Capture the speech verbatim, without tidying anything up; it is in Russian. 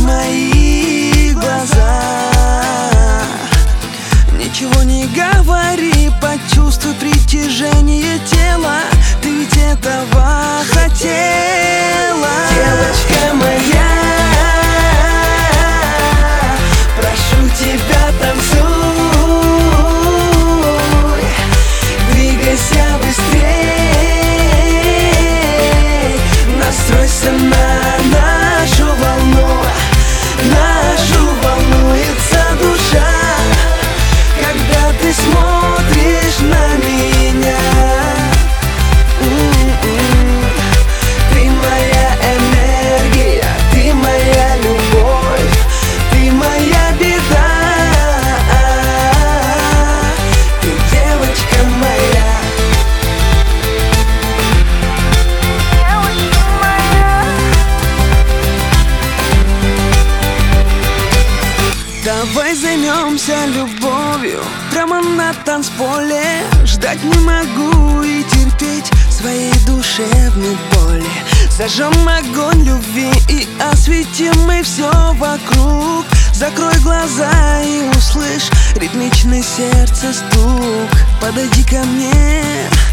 мои глаза. Ничего не говори, почувствуй притяжение тела. Ты ведь этого хотела. Девочка моя, прошу тебя, танцуй, двигайся быстрей, настройся на нашу волну. Нашу волнуется душа, когда ты смотришь на меня. М-м-м. Ты моя энергия, ты моя любовь, ты моя беда. Ты девочка моя. Давай займемся любовью прямо на танцполе. Ждать не могу и терпеть своей душевной боли. Зажжем огонь любви и осветим мы все вокруг. Закрой глаза и услышь ритмичный сердца стук. Подойди ко мне,